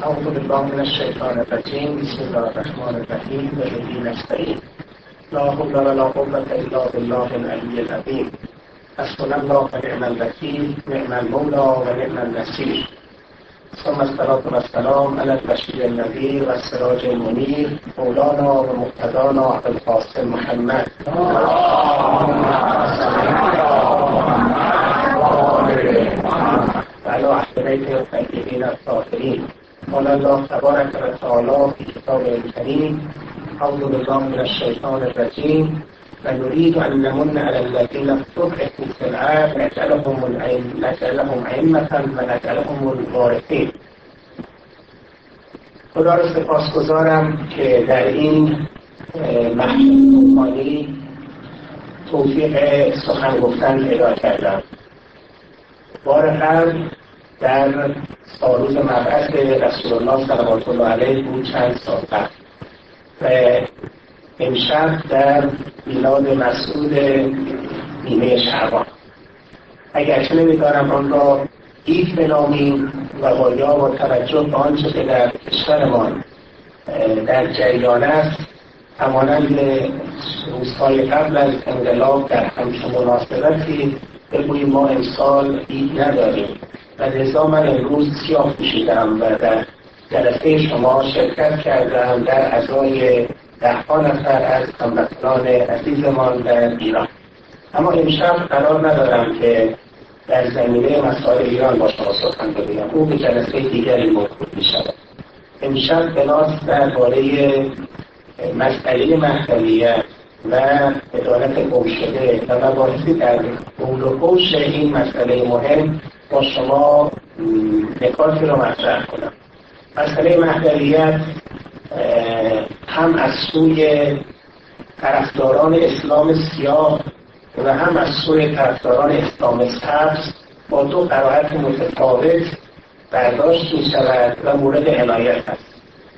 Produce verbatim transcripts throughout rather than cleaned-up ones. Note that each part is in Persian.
اعوذ بالله من الشیطان الرجیم. بسم الله الرحمن الرحیم. و به نستعین. لا حول ولا قوة الا بالله العلی العظیم. حسبنا الله و نعم الوکیل. نعم المولی و نعم النصیر. ثم الصلاة والسلام علی البشیر النذیر و السراج المنیر مولانا و مقتدانا ابوالقاسم محمد. وعلى أهل بيته الطيبين الطاهرين. قال الله تبارك وتعالى في كتابه الكريم: أعوذ بالله من الشيطان الرجيم. ونريد أن نمن على الذين استضعفوا في الأرض نجعلهم نجعلهم أئمة ونجعلهم الوارثين. خدا را سپاسگزارم که در این محفل طوفانی توفیق سخن گفتن پیدا کردم. بار قبل در سالروز مبعث رسول الله صلوات الله علیه بود چند سال قبل و امشب در میلاد مسعود نیمه شعبان. اگرچه نمی‌دارم آن را عید بنامیم و باید با توجه به آنچه که در کشورمان در جریان است، همانند روزهای قبل از انقلاب در همچون مناسبتی بگوییم ما امسال عید نداریم و لذا من امروز سیاه پوشیدم و در جلسه شما شرکت کردم در ازای ده نفر از هموطنان عزیزمان در ایران. اما امشب قرار ندارم که در زمینه مسائل ایران با شما سخن بگویم، او به جلسه دیگری مربوط می شود. امشب بناس درباره مسئله مهدویت و عدالت گمشده و مباحثی در حول و حوش این مسئله مهم با شما نکاتی را مطرح کنم. مسئله مهدویت هم از سوی طرفداران اسلام سیاه و هم از سوی طرفداران اسلام سبز با دو قرائت متفاوت برداشت می شود و مورد عنایت است.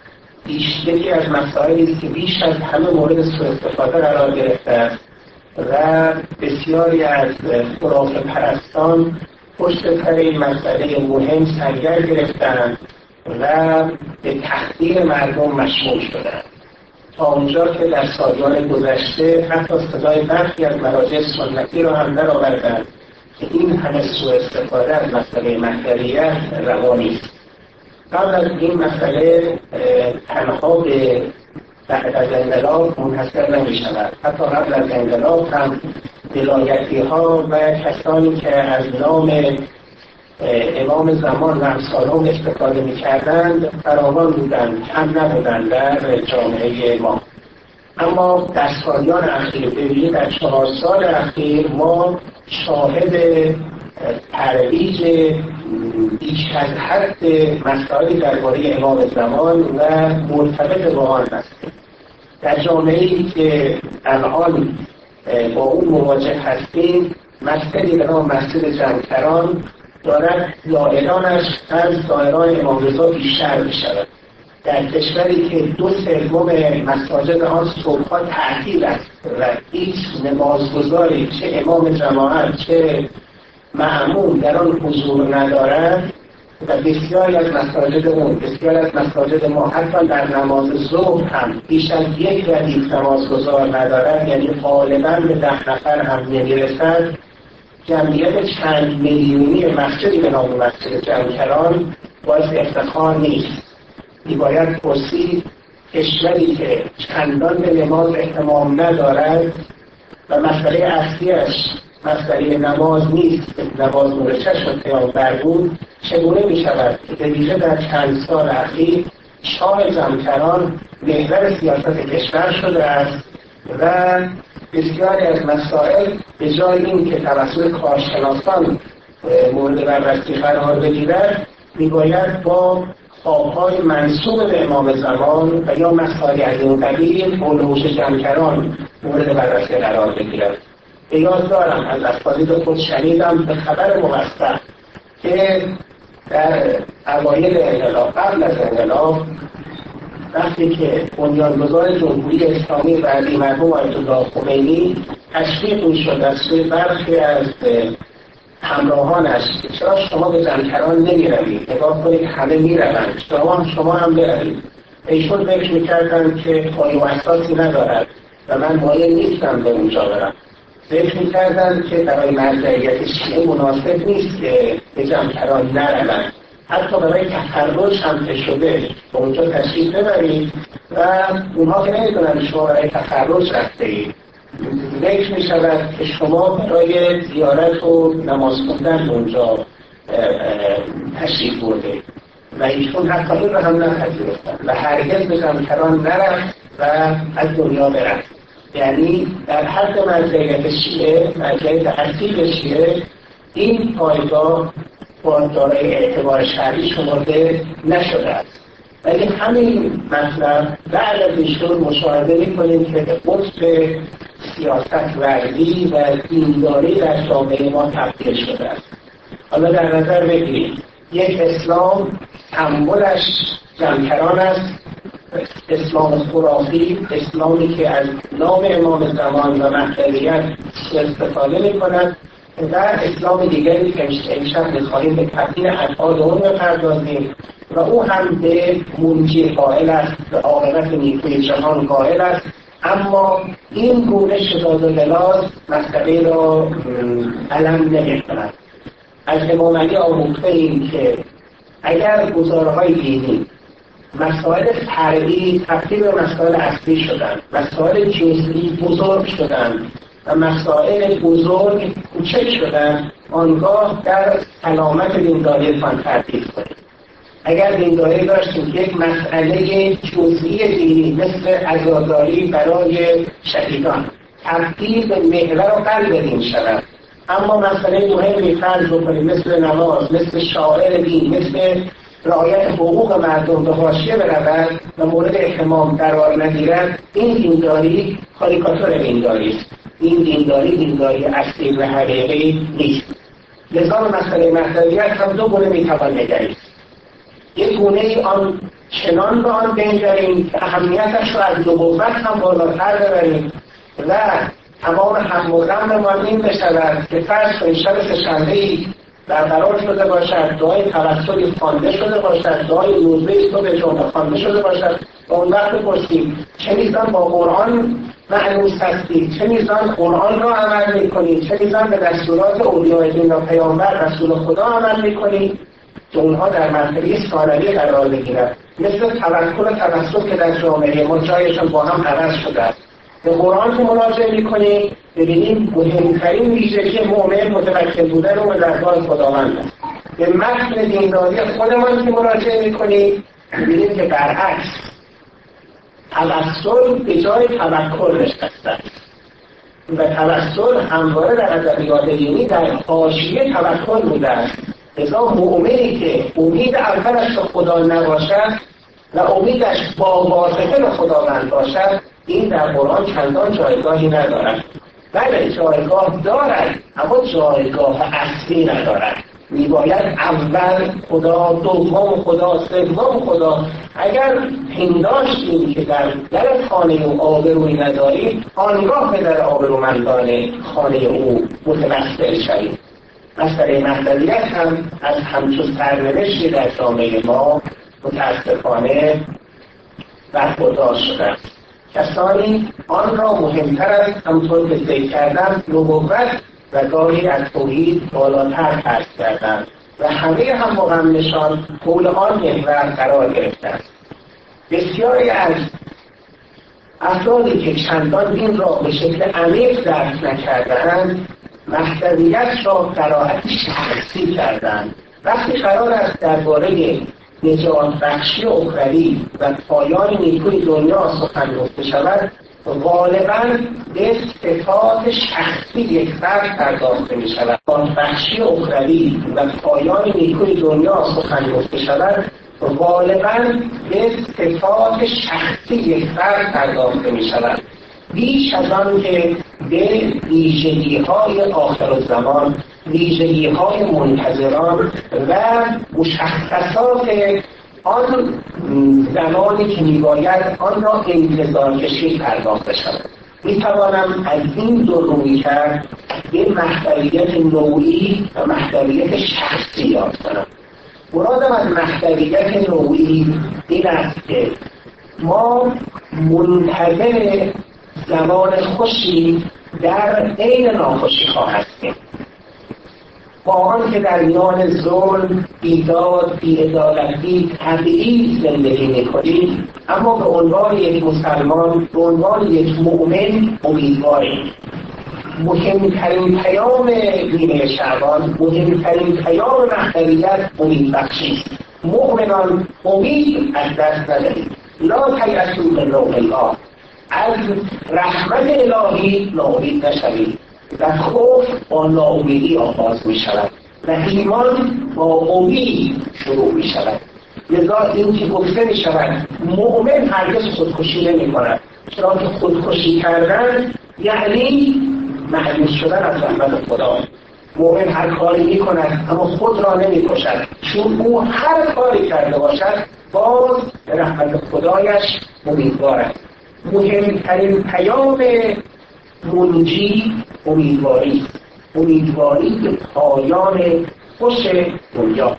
یکی از مسائلی است که بیش از همه مورد سوء استفاده قرار گرفته است و بسیاری از خرافه پرستان پشت سر این مسئله مهم سرگر گرفتند و به تحقیر مردم مشمول شدند، تا اونجا که در سالیان گذشته حتی صدای برخی از مراجع سنتی را هم درآوردند که این همه سوء استفاده از مسئله مهدویت روا نیست. قبل از این مسئله تنها به بعد از انقلاب منحصر نمی شود. حتی قبل از انقلاب هم ولایتی ها و کسانی که از نام امام زمان و امثالهم استفاده می کردند فراوان بودند، کم نبودند در جامعه ما. اما در سالیان اخیر، ببینید در چهار سال اخیر ما شاهد ترویج بیش از حد مسائلی درباره امام زمان و مرتبط با آن هستیم. در جامعه‌ای که الان با اون مواجه هستیم، مسجدی به نام مسجد جمکران دارد زائرانش از زائران امام رضا بیشتر می‌شود. در کشوری که دو سوم مساجد آن صبح‌ها تعطیل است و هیچ نمازگزاری چه امام جماعت چه مأمون در آن حضور ندارد و بسیاری از مساجد اون بسیاری از مساجد ما حتی در نماز ظهر هم بیش از یک ردیف نمازگزار ندارد، یعنی غالباً به ده نفر هم نمیرسد. جمعیت چند میلیونی مسجدی به نام مسجد جمکران باعث افتخار نیست. میباید پرسید کشوری که چندان به نماز اهتمام ندارد و مسئله اصلیش مسئله نماز نیست، نماز نور چشم پیامبر بود، چگونه می شود که به ویژه در چند سال اخیر شاه جمکران محور سیاست کشور شده است و بسیاری از مسائل به جای این که توسط کارشناسان مورد بررسی قرار بگیرد میباید با خوابهای منسوب به امام زمان و یا مسائل از این قبیل حول و حوش جمکران مورد بررسی قرار بگیرد. به یاد دارم از اساتید خود شنیدم به خبر موثق که در اوایل انقلاب، قبل از انقلاب، وقتی که بنیانگذار جمهوری اسلامی بعدی مرحوم آیت الله خمینی تشویق می‌شد از سوی برخی از همراهانش چرا شما به جمکران نمی روید؟ نگاه کنید همه می روند، شما هم شما هم بروید. ایشون فکر میکردن که پای و اساسی ندارد و من مایل نیستم به اونجا برم. فکر میکردن که برای مرجعیت شیعه مناسب نیست که به جمکران نروند. حتی برای تفرج هم که شده به اونجا تشریف ببرید و اونها که نمیدونن شما برای تفرج رفته اید. ذکر می شود که شما برای زیارت و نماز خوندن اونجا تشریف برده و ایشون حتی این رو هم نپذیرفتن و هرگز به جمکران نرفت و از دنیا برفت. یعنی در حد مرجعیت شیعه، مرجعیت اصیل شیعه، این پایگاه با دارای اعتبار شرعی شمرده نشده است. ولی همین مطلب بعد از ایشون مشاهده می‌کنیم که به قطب سیاست ورزی و دینداری در جامعه ما تبدیل شده است. حالا در نظر بگیرید یک اسلام سمبلش جمکران است، اسلام خرافی، اسلامی که از نام امام زمان و مهدویت استفاده می‌کند و اسلام دیگری که امشب می‌خواهیم به تبدیل ابعاد اون بپردازیم و او هم به منجی قائل است، به عاقبت نیکوی جهان قائل است. اما این گونه شداد و غلاظ مسئله را علم نمی‌کند. از امام علی آموخته ایم که اگر گزارهای دینی مسائل فرعی تبدیل به مسائل اصلی شدند، مسائل جزئی بزرگ شدند و مسائل بزرگ کوچک شدند، آنگاه در سلامت دینداریتان تردید کنید. اگر دینداری داشتیم که یک مسئله جزئی دینی مثل عزاداری برای شهیدان تبدیل به محور و قلب دین شود، اما مسئله مهمی فرض بکنیم مثل نماز، مثل شعائر دین، مثل رعایت حقوق مردم به حاشیه برود و مورد اهتمام قرار نگیرد، این دینداری کاریکاتور دینداری است. این دینداری دینداری اصلی و حقیقی نیست. لذا مسئله مهدویت هم دو گونه میتوان نگرید. یک گونه آن چنان به آن بنگریم که اهمیتش را از نبوت هم بالاتر ببریم و تمام هم و غممان این بشود که فرض کنید شب سه‌شنبه‌ای برقرار شده باشد، دعای توسلی خوانده شده باشد، دعای روزه صبح جمعه خوانده شده باشد و اون وقت بپرسیم چه میزان با قرآن معنوس هستید، چه میزان قرآن را عمل میکنید، چه میزان به دستورات اولیای دین و پیامبر رسول خدا عمل میکنید، که اونها در مرتبه ثانوی قرار بگیرد. مثل توکل و توسل که در جامعه ما جایشان با هم عوض شده است. به قرآن که مراجعه میکنیم ببینیم مهمترین ویژگی مؤمن متوکل بودن و درگاه خداوند است. به متن دینداری خودمان که مراجعه میکنیم ببینیم که برعکس توسل به جای توکل نشسته است و توسل همواره در ادبیات دینی در حاشیه توکل بوده است. لذا مؤمنی که امید اولش به خدا نباشد و امیدش با واسطه به خداوند باشد، این در قرآن چندان جایگاهی ندارد. بله جایگاه دارد اما جایگاه اصلی ندارد. میباید اول خدا، دوم خدا، سوم خدا. اگر پنداشتیم که در در خانه او آبرویی نداریم، آنگاه به در آبرومندان خانه او متوسل شویم. مسئله مهدویت هم از همچون سرنوشتی در جامعه ما متاسفانه برخوردار شده است. کسانی آن را مهمتر از همطور که ذکر کردم نبوت و گاهی از توحید بالاتر فرض کردند و همه هم مقامنشان حول آن محور قرار گرفتند. بسیاری از افرادی که چندان دین را به شکل عمیق درک نکردند مهدویت را قرائت شخصی کردند. وقتی قرار است درباره نجات بخشی اخروی و پایان نیکوی دنیا سخن گفته شود، غالباً به صفات شخصی یک فرد پرداخته می شود. نجات بخشی اخروی و پایان نیکوی دنیا سخن گفته شود، غالباً به صفات شخصی یک فرد پرداخته می شود. بیش از آن که به ویژگی‌های آخرالزمان، ویژگی‌های منتظران و مشخصات آن زمانی که می‌باید آن را انتظار کشی پرداخته شود. میتوانم از این دو روی کرد یه محتویت نوعی و محتویت شخصی یاد کنم. مرادم از محتویت نوعی این است که ما منتظر زمان خوشی در عین ناخوشی ها هستیم، با آن که در میان ظلم، بیداد، بی‌عدالتی، تبعیض زندگی می‌کنیم، اما به عنوان یک مسلمان، به عنوان یک مؤمن امیدواریم. مهمترین پیام نیمه شعبان، مهمترین پیام محتویت امیدبخشی است. مؤمنان امید از دست ندهید. لا تیأسوا من روح الله. از رحمت الهی ناامید نشوید. و خوف با ناامیدی آغاز می شود و ایمان با امید شروع می شود. لذا این که گفته می شود مؤمن هرگز خودکشی نمی کند، چرا که خودکشی کردن یعنی محروم شدن از رحمت خدا. مؤمن هر کاری می کند اما خود را نمی کشد، چون او هر کاری کرده باشد باز به رحمت خدایش امیدوار است. مهمترین پیام منجی امیدواری، امیدواری به پایان خوش دنیا.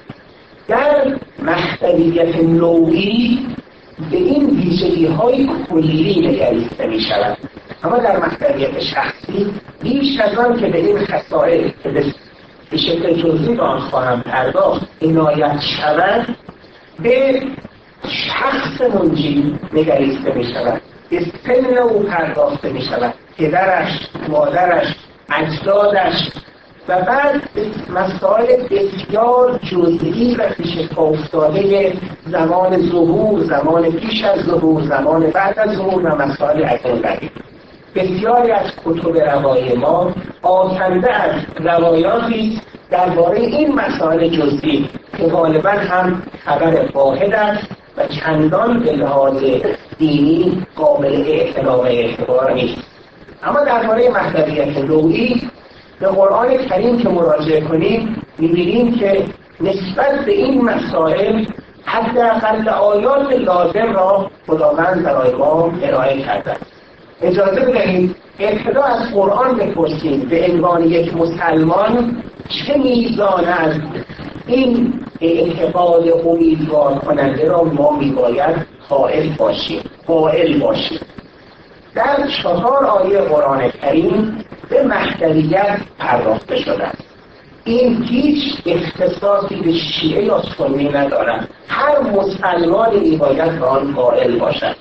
در محتویت نوعی به این ویژگی‌های کلی نگریسته می شود، اما در محتویت شخصی بیش از آن که به این خصائص که به شکل جزئی به آن خواهم پرداخت عنایت شود، به شخص منجی نگریسته می شود، به سن او پرداخته می شود، پدرش، مادرش، اجدادش و بعد مسائل بسیار جزئی و پیش پا افتاده زمان ظهور، زمان پیش از ظهور، زمان بعد از ظهور و مسائل از این قبیل. بسیاری از کتب روایی ما آکنده از روایاتی است درباره این مسائل جزئی که غالبا هم خبر واحد است و چندان به لحاظ دینی قابل اعتبار اعتبار نیست. اما درباره محتویت نوعی به قرآن کریم که مراجعه کنیم می‌بینیم که نسبت به این مسائل حداقل آیات لازم را خداوند برای ما ارائه کرده. اجازه بدهید ابتدا از قرآن بپرسیم به عنوان یک مسلمان چه میزان از این اعتقاد امیدوار کننده را ما میباید قائل باشیم قائل باشیم. در چهار آیه قرآن کریم به محتویت پرداخته شده است. این هیچ اختصاصی به شیعه یا سنی ندارد، هر مسلمانی میباید به آن قائل باشد.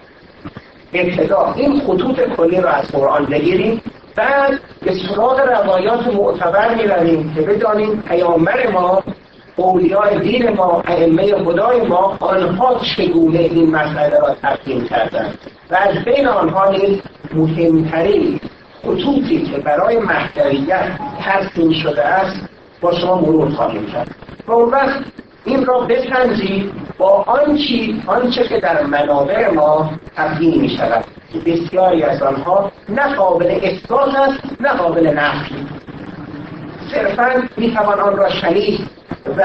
ابتدا این خطوط کلی را از قرآن بگیریم، بعد به سراغ روایات معتبر می‌رویم که بدانیم پیامبر ما، اولیای دین ما، ائمه خدای ما، آنها چگونه این مسئله را تفهیم کردند و از بین آنها نیز مهمترین خطوطی که برای محتویت ترسیم شده است با شما مرور خواهیم کرد. و اون وقت این را بسنجید با آنچه آنچه که در منابع ما تبیین می شود که بسیاری از آنها نه قابل اثبات است نه قابل نفی، صرفاً می توان آن را شنید و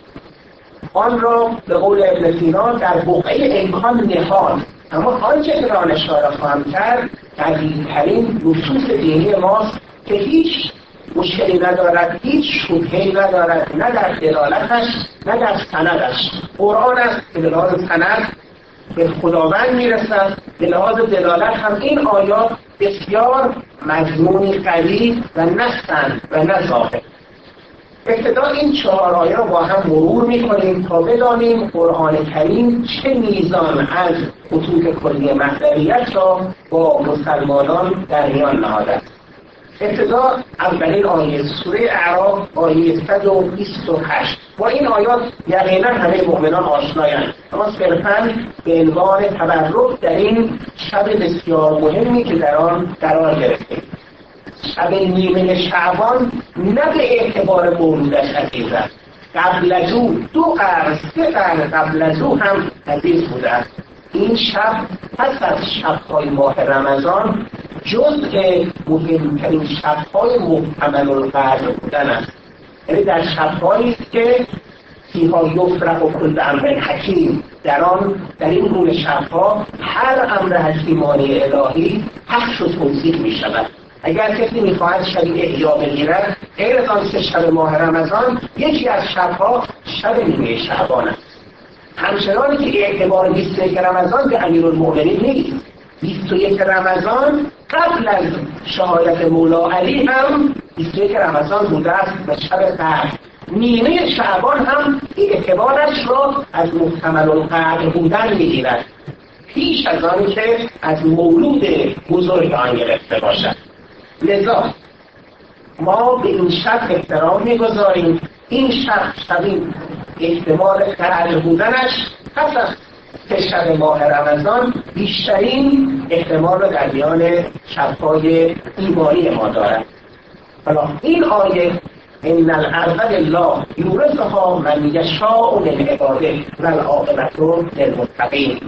آن را به قول ابن سینا در بقعه امکان نهاد. اما آنچه که را اشاره خواهم کرد قوی‌ترین نصوص دینی ماست که هیچ مشکلی ندارد، هیچ شبهه‌ای ندارد، نه در دلالتش نه در سندش. قرآن است که به لحاظ سند به خداوند میرسد، به لحاظ دلالت هم این آیات بسیار مضمونی قوی و نستند و نظاهر. ابتدا این چهار آیه را با هم مرور می‌کنیم تا بدانیم قرآن کریم چه میزان از خطوط کلی محتویت را با مسلمانان در میان نهاده است. ابتدا اولین آیه سوره اعراف آیه صد و بیست و هشت. با این آیات یقینا همه مؤمنان آشنایند، اما صرفاً به عنوان تبرک در این شب بسیار مهمی که در آن قرار گرفتیم. شب نیمه شعبان نه به اعتبار مولودش عزیز است، قبل از او دو قرن سه قرن قبل از او هم عزیز بوده است. این شب پس از شب‌های ماه رمضان جزء مهمترین شب‌های محتمل القدر بودن است. یعنی در شب‌هایی است که فیها یفرق کل امر حکیم، در آن در این گونه شبها هر امر حکیمانه الهی پخش و توضیح می شود. اگر کسی میخواهد شبی احیا بگیرد غیر از آن سه شب ماه رمضان، یکی از شبها شب نیمه شعبان است. همچنانی که اعتبار بیست و یک رمضان به امیرالمؤمنین نیست. بیست و یک رمضان قبل از شهادت مولا علی هم بیست و یک رمضان بوده است و شب قدر. نیمه شعبان هم اعتبارش را از محتمل القدر بودن میگیرد، پیش از آن که از مولود بزرگ آن گرفته باشد. لذا ما به این شب احترام میگذاریم. این شب شبی احتمال قدر بودنش پس از سه شب ماه رمضان بیشترین احتمال را در میان شب‌های ایمانی ما دارد. حالا این آیه ان الارض لله یورثها من یشاء من عباده والعاقبة للمتقین.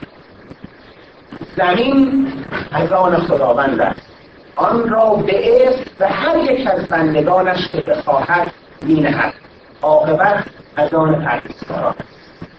زمین از آن خداوند است، آن را به ارث به هر یک از بندگانش که بخواهد می‌نهد، عاقبت از آن پرهیزکاران است.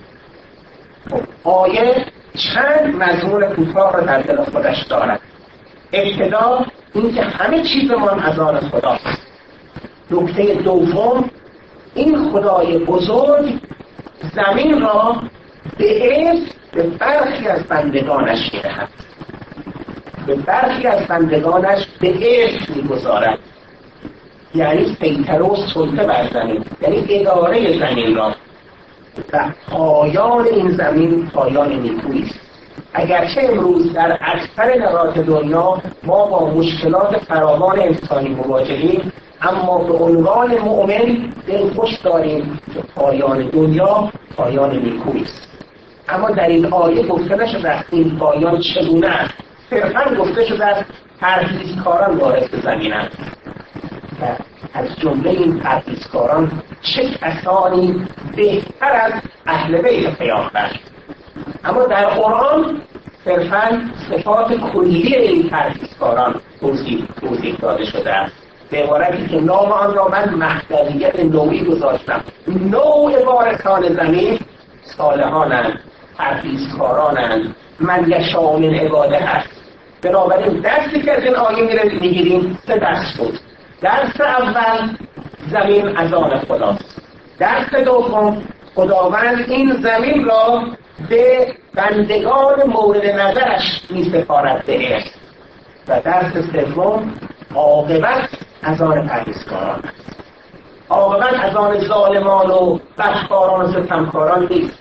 آیه چند مضمون کوتاه را در دل خودش دارد. ابتدا اینکه همه چیزمان از آن خداست. نکته دوم، این خدای بزرگ زمین را به ارث به برخی از بندگانش می‌دهد، به برخی از بندگانش به ارث می‌گذارد. یعنی سیطره و سلطه بر زمین، یعنی اداره زمین را. و پایان این زمین پایان نیکویی است. اگرچه امروز در اکثر نقاط دنیا ما با مشکلات فراوان انسانی مواجهیم، اما به عنوان مؤمن دلخوش داریم که پایان دنیا پایان نیکویی است. اما در این آیه گفته نشده است این پایان چگونه است، صرفاً گفته شده است پرهیزکاران وارث زمینند. و از جمله این پرهیزکاران چه کسانی بهتر از اهل بیت پیامبر. اما در قرآن صرفاً صفات کلی این پرهیزکاران توضیح توضیح داده شده است، به عبارتی که نام آن را من مهدویت نوعی گذاشتم. نوع وارثان زمین صالحانند، پرهیزکارانند، من یشاء من عباده هست. بنابراین درسی که از این آیه میگیریم سه درس بود. درس اول، زمین از آن خداست. درس دوم، خداوند این زمین را به بندگان مورد نظرش می سپارد به ارث. و درس سوم، عاقبت از آن پرهیزکاران است. عاقبت از آن ظالمان و بدکاران و ستمکاران نیست.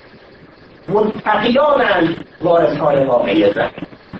متقیانند وارثان واقعی زمین.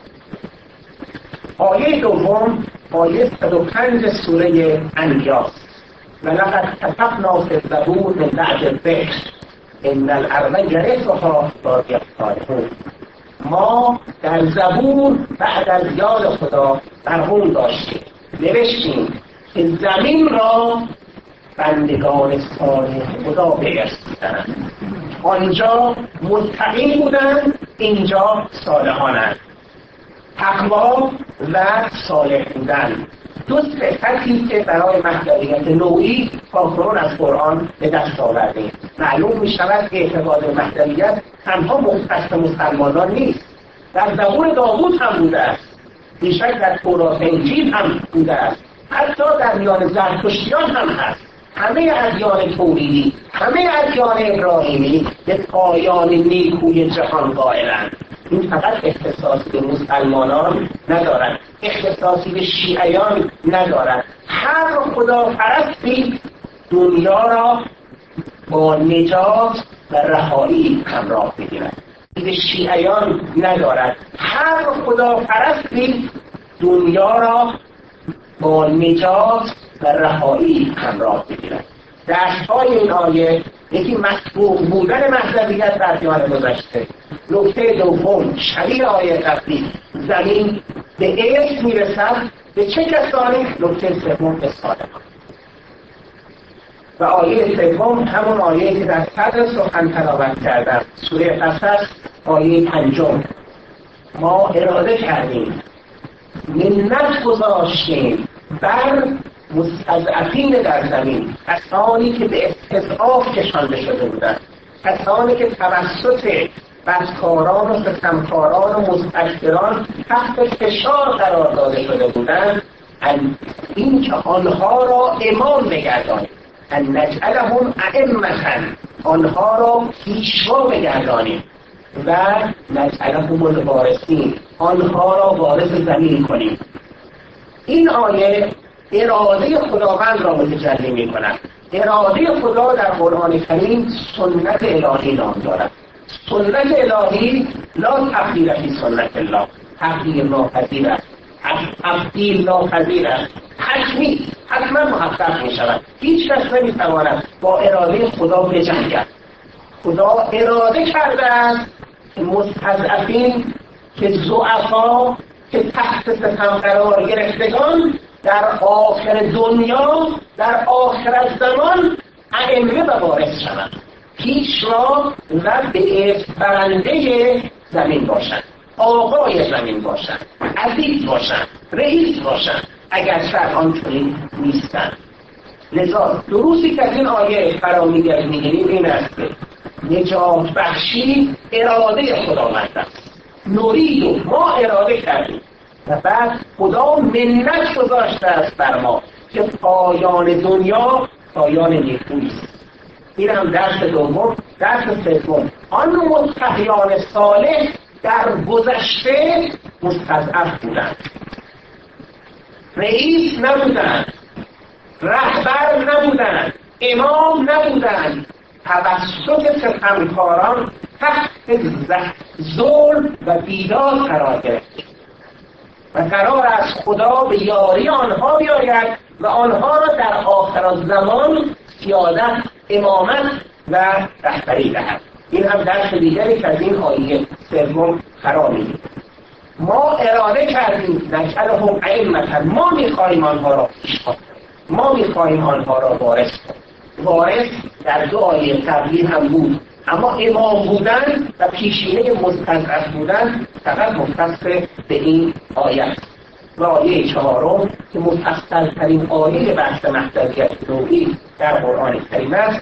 آیه دوم آیه صد و پنج سوره انبیاء. ولقد كتبنا في الزبور من بعد الذکر ان الارض یرثها عبادی الصالحون. ما در زبور بعد از یاد خدا مرحوم داشتیم، نوشتیم که زمین را بندگان صالح خدا به ارث می‌دهند. آنجا متقین بودند، اینجا صالحانند. تقوا و صالح بودن دو صفتی که برای مهدویت نوعی کافرون از قرآن به دست آوردیم. معلوم می شود که اعتقاد مهدویت تنها مختص مسلمانان نیست، در زبور داوود هم بوده است، بیشک در تورات و انجیل هم بوده است، حتی در میان زرتشتیان هم هست. همه ادیان توحیدی، همه ادیان ابراهیمی به پایان نیکوی جهان قائلند. این فقط اختصاصی به مسلمانان ندارد، اختصاصی به شیعیان ندارد. هر خدا پرستی دنیا را با نجات و رهایی همراه بگیرد. به شیعیان ندارد. هر خدا پرستی دنیا را با نجات و رهایی همراه بگیرد. درس‌های این آیه یکی مسبوق بودن مهدویت در دیان گذشته. نکته دوم، شبیه آیه قبلی، زمین به ارث میرسد به چه کسانی؟ نکته سوم، به صالحان. و آیه سوم همون آیه که در صدر سخن تلاوت کردم، سوره قصص آیه پنجم. ما اراده کردیم، منت گذاشتیم بر مستضعفین در زمین، کسانی که به استضعاف کشانده شده بودند، کسانی که توسط بدکاران و ستمکاران و مستکبران تحت فشار قرار داده شده بودند، این که آنها را امام بگردانیم، ان نجعلهم ائمة، آنها را پیشوا بگردانیم و نجعلهم الوارثین، آنها را وارث زمین کنیم. این آیه اراده خداوند را متجلی می کند. اراده خدا در قرآن کریم سنت الهی نام دارد. سنت الهی لا تبدیل فی سنت الله، تبدیل ناپذیر است، تبدیل ناپذیر است، حتمی حتما محقق می شود. هیچ کس نمی تواند با اراده خدا بجنگد. خدا اراده کرده است که مستضعفین، که ضعفا، که تحت ستم قرار گرفتگان در آخر دنیا، در آخر زمان ائمه و وارث شوند، پیشوا و به برنده زمین باشند، آقای زمین باشند، عزیز باشند، رئیس باشند، اگر شر آنچنین نیستند. لذا دروسی که از این آیه فرا می‌گیریم این است که نجات بخشی اراده خداوند است. نورید، ما اراده کردیم و بعد خدا منت گذاشته است بر ما که پایان دنیا پایان نیکویی است. این هم درس دوم. درس سوم، آن متقیان صالح در گذشته مستضعف بودند، رئیس نبودند، رهبر نبودند، امام نبودند، توسط ستمکاران تحت ظلم و بیداد قرار گرفت و قرار است خدا به یاری آنها بیاید و آنها را در آخر زمان سیادت، امامت و رهبری دهد. این هم درس دیگری که از این آیه سوم فرا می‌گیریم. ما اراده کردیم نجعلهم ائمة، ما می‌خواهیم آنها را پیشوا، ما می‌خواهیم آنها را وارث کنیم. وارث در دو آیه قبلی هم بود، اما امام بودن و پیشینه مستضعف بودن فقط مختص به این آیه است. و آیه چهارم که مفصل ترین آیه بحث محدودیت نوعی در قرآن کریم است،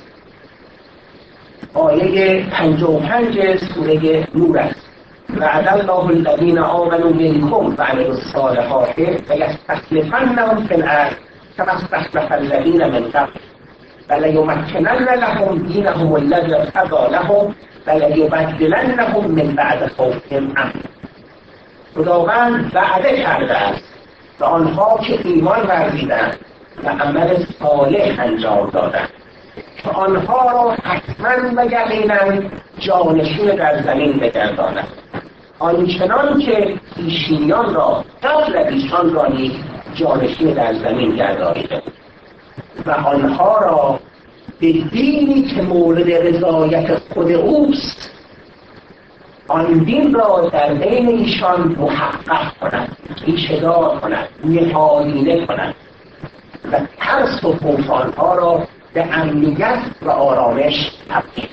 آیه پنجاه و پنج سوره نور است. وعد الله الذین آمنوا منکم و عملوا الصالحات لیستخلفنهم فی الارض کما استخلف الذین من قبلهم ولیمکنن لهم دینهم الذی ارتضی لهم ولیبدلنهم من بعد خوفهم امنا. خداوند وعده کرده است به آنها که ایمان ورزیدند و عمل صالح انجام دادند که آنها را حتما و یقینا جانشین در زمین بگرداند، آنچنان که پیشینیان را قبل از ایشان را نیز جانشین در زمین گردانیده و آنها را به دینی که مورد رضایت خود اوست، آن دین را در بین ایشان محقق کند، ریشه‌دار کند، نهادینه کند و ترس و خوف آنها را به امنیت و آرامش تبدیل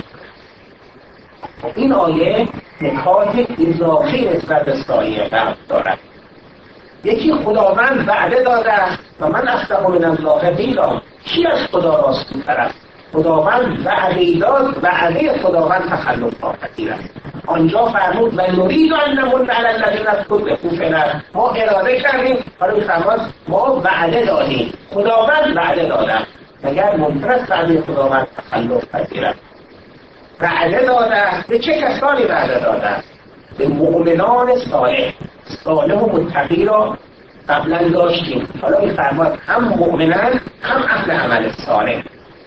کند. این آیه نکات اضافی نسبت به سایر قبل دارد. یکی خداوند وعده داده است و من اصدق من الله قیلا، کی از خدا راست‌گوتر است؟ خداوند وعده داد، وعده خداوند تخلف ناپذیر است. آنجا فرمود و نرید ان نمن علی الذین استضعفوا فی الارض، ما اراده کردیم، حالا می‌فرماد ما وعده دادیم، خداوند وعده داده است. مگر ممکن است وعده خداوند تخلف پذیر است؟ وعده داده است. به چه کسانی وعده داده است؟ به مؤمنان صالح. صالح و متقی را قبلا داشتیم، حالا می‌فرماد هم مؤمنان هم اهل عمل صالح.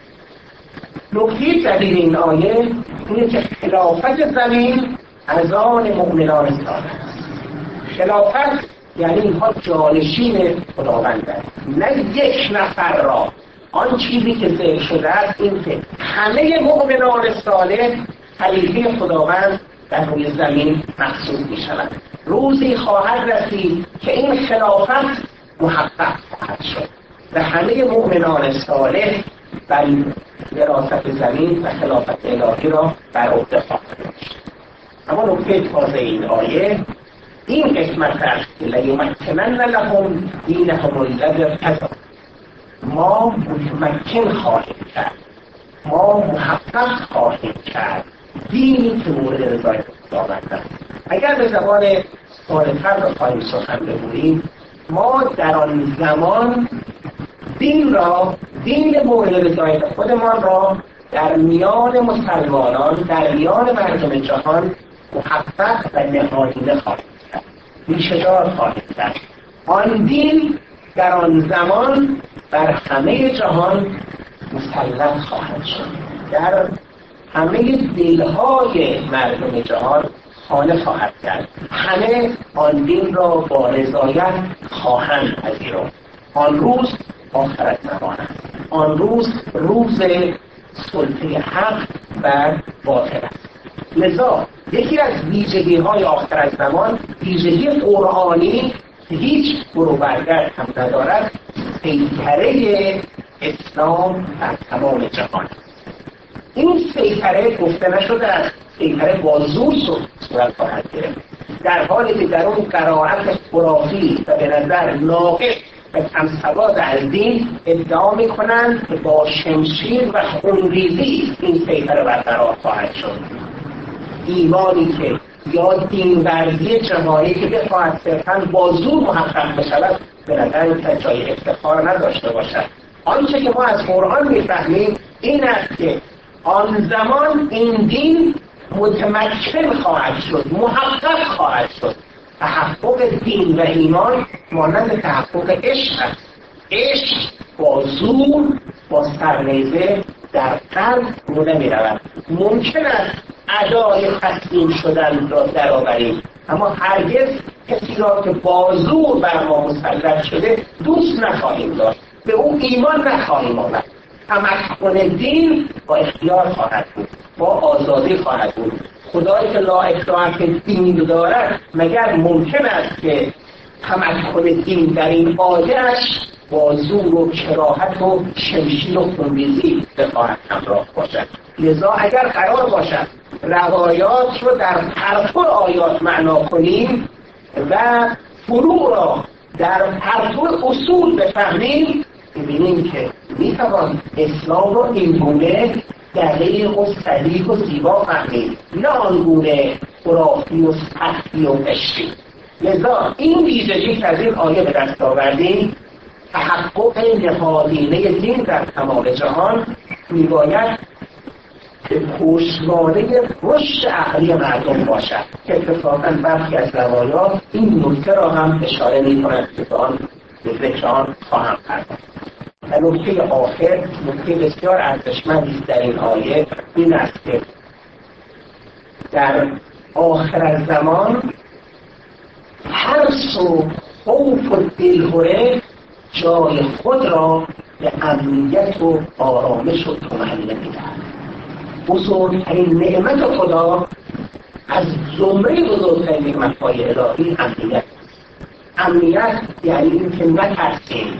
نکته جدید این آیه اینه که خلافت زمین از آن مؤمنان صالح است. خلافت یعنی اینها جانشین خداوندند، نه یک نفر را. آن چیزی که ذکر شده است این که همه مؤمنان صالح خلیفه خداوند در روی زمین محسوب می شود. روزی خواهد رسید که این خلافت محقق خواهد شد و همه مؤمنان صالح بر وراثت زمین و خلافت الهی را بر عهده خواهد داشت. اما نکته تازه این آیه این قسمت است که لیمکنن لهم دینهم الذی ارتضی، ما متمکن خواهیم کرد، ما محقق خواهیم کرد دینی که مورد رضایت خداوند است. اگر به زبان ساده‌تر بخواهیم سخن بگوییم، ما در آن زمان دین را، دین مورد رضایت خودمان را در میان مسلمانان، در میان مردم جهان محقق و نهادینه خواهیم کرد، ریشه‌دار خواهیم کرد. آن دین در آن زمان بر همه جهان مسلط خواهد شد، در همه دلهای مردم جهان خانه خواهد کرد. همه آن دین را با رضایت خواهند پذیرفت. آن روز آخرت زمان است. آن روز روز سلطه حق و باطل است. لذا یکی از ویژگی‌های آخر زمان، ویژگی قرآنی که هیچ برو برگرد هم ندارد، سیطره اسلام در تمام جهان. این سیطره گفته نشده است سیطره با زور صورت خواهد گرفت، در حالی که در اون قرائت خرافی و به نظر ناقص و کم‌سواد از دین ادعا می‌کنند که با شمشیر و خونریزی این سیطره برقرار خواهد شد. ایمانی که یا دین‌ورزی جهانی که بخواهد صرفاً با زور محقق بشود به نظر که جای افتخار نداشته باشد. آنچه که ما از قرآن می‌فهمیم این است که آن زمان این دین متمکن خواهد شد، محقق خواهد شد. تحقق دین و ایمان مانند تحقق عشق است. عشق با زور، با سرنیزه در قلب رو نمی رود. ممکن است ادای تسلیم شدن را درآوریم، اما هرگز کسی را که با زور بر ما مسلط شده دوست نخواهیم داشت، به او ایمان نخواهیم آورد. تمکن دین با اختیار خواهد بود، با آزادی خواهد بود. خدایی که لا اکراه فی الدین دارد، مگر ممکن است که تمکن دین در این آیه‌اش با زور و کراهت و شمشیر و خونریزی بخواهد همراه باشد؟ لذا اگر قرار باشد روایات رو در پرتو آیات معنا کنیم و فروع را در پرتو اصول بفهمیم، ببینیم که میتوان اسلام رو این گونه دقیق و صریح و زیبا فهمید، نه آنگونه خرافی و سطحی و قشری. لذا این ویژگی که از این آیه به دست آوردیم، تحقق نهادینه دین در تمام جهان، میباید به پشتوانه رشد عقلی مردم باشد که اتفاقاً برخی از روایات این نکته را هم اشاره می‌کند که به آن به ذکر آن خواهم پرداخت. و نکته آخر، نکته بسیار ارزشمندی در این آیه این است که در آخر زمان ترس و خوف و دلهره جای خود را به امنیت و آرامش و طمأنینه می‌دهد. بزرگترین نعمت خدا از زمره بزرگترین نعمت‌های الهی امنیت. امنیت یعنی این که نترسیم،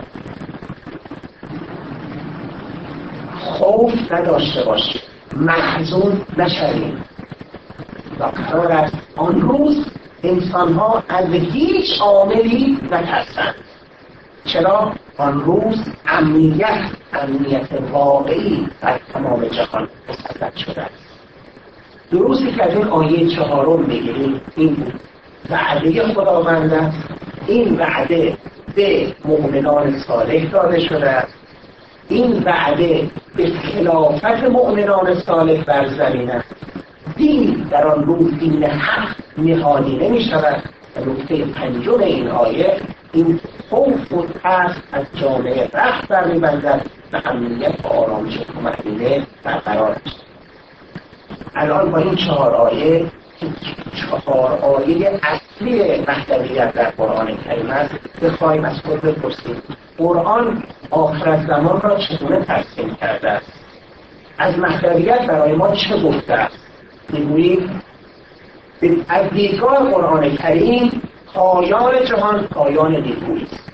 خوف نداشته باشیم، محزون نشویم. و قرار است آن روز انسان‌ها از هیچ عاملی نترسند. چرا؟ آن روز امنیت، امنیت واقعی در تمام جهان مسلط شده است. دروسی که از این آیه چهارم می‌گیریم این بود: وعده خداوند است. این وعده به مؤمنان صالح داده شده است. این وعده به خلافت مؤمنان صالح بر زمین است. دین در آن روز دین حق نهادی نمی شود. و نکته پنجم این آیه این خوف و ترس از جامعه رخت بر می بندد و امنیت و آرامش و طمأنینه برقرار است. الان با این چهار آیه چهار آیه اصلی مهدویت در قرآن کریم است بخواهیم از خود بپرسیم قرآن آخر زمان را چگونه ترسیم کرده است؟ از مهدویت برای ما چه گفته است؟ میگوییم از دیدگاه قرآن کریم پایان جهان پایان نیکویی است.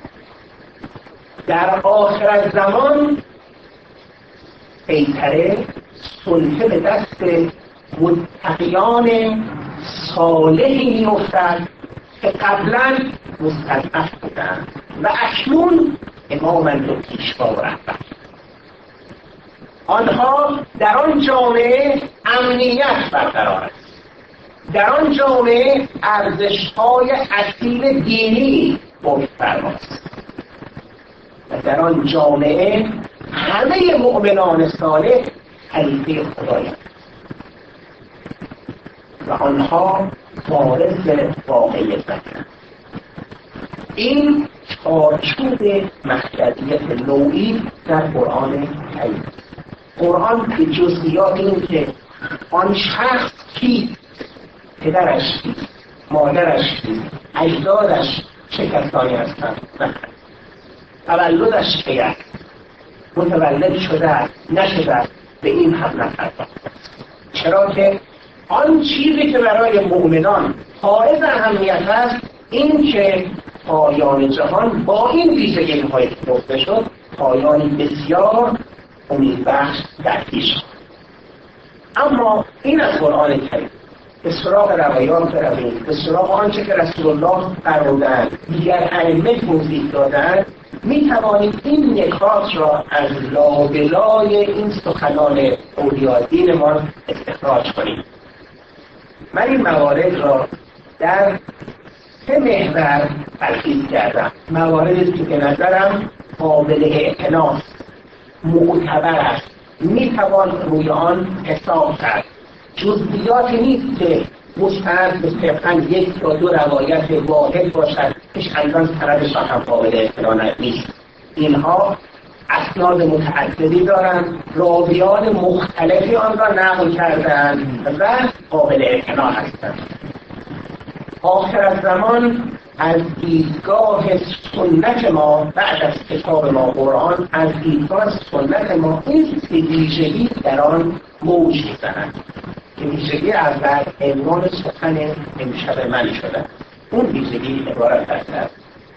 در آخر زمان سیطره سلطه به دست متقیان صالحی می‌افتد که قبلا مستضعف بودند و اکنون امامند و پیشوا و رهبر. آنها در آن جامعه امنیت برقرار است، در آن جامعه ارزش‌های اصیل دینی حکم فرماست و در آن جامعه همه مؤمنان صالح خلیفه خدایند و آنها وارث واقعیتند. این چارچوب مخدریت نوعی در قرآن کریم. قرآن به جزئیات این که آن شخص کیست، پدرش کیست، مادرش کیست، اجدادش چه کسانی هستند، تولدش کی است، متولد شده است نشده است، به این هم نپرداخته. چرا که آن چیزی که برای مؤمنان حائز اهمیت است این که پایان جهان با این ویژگی‌های که گفته شد پایانی بسیار امیدبخش در پیش. اما این از قرآن کریم. به سراغ روایات برویم، به سراغ آنچه که رسول الله فرمودند، دیگر ائمه توضیح دادند، می توانیم این نکات را از لابلای این سخنان اولیاء دینمان استخراج کنیم. من این موارد را در سه محور تلخیص کردم. مواردی که به نظرم قابل اعتناست، معتبر است، می توان روی آن حساب کرد. جزئیاتی نیست که مستند به صرفاً یک یا دو روایت واحد باشد که چندان سندش هم قابل اعتنا نیست. اینها اسناد متعددی دارند، راویان مختلفی آن را نقل کردند و قابل اعتنا هستند. آخر از زمان از دیدگاه سنت ما بعد از کتاب ما قرآن، از دیدگاه سنت ما این سه ویژگی در آن موج می‌زنند که ویژگی اول عنوان سخن امشب من شده. اون ویژگی عبارت است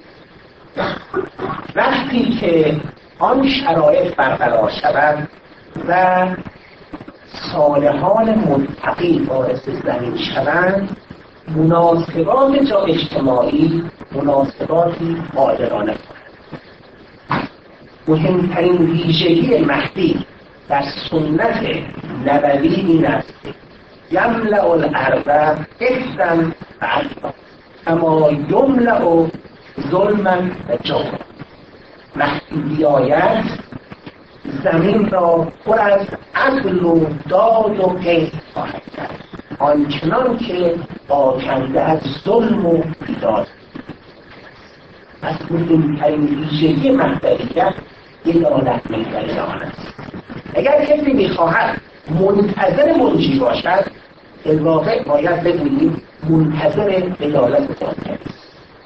وقتی که آن شرایط برقرار شود و صالحان متقی وارث زمین شوند، مناسبات جا اجتماعی مناسباتی عادلانه کنند. مهمترین ویژگی مهدی در سنت نبوی این است یملأ الارض قسطا و عدلا اما یملأ ظلما و جورا. مهدی بیاید زمین را پر از عدل و داد و قسط خواهد کرد، آنچنان که آکنده از ظلم و بیداد. پس مهمترین ویژگی مهدویت عدالت محوری آن است. اگر کسی میخواهد منتظر منجی باشد، در واقع باید بگوییم منتظر عدالت دادگری است.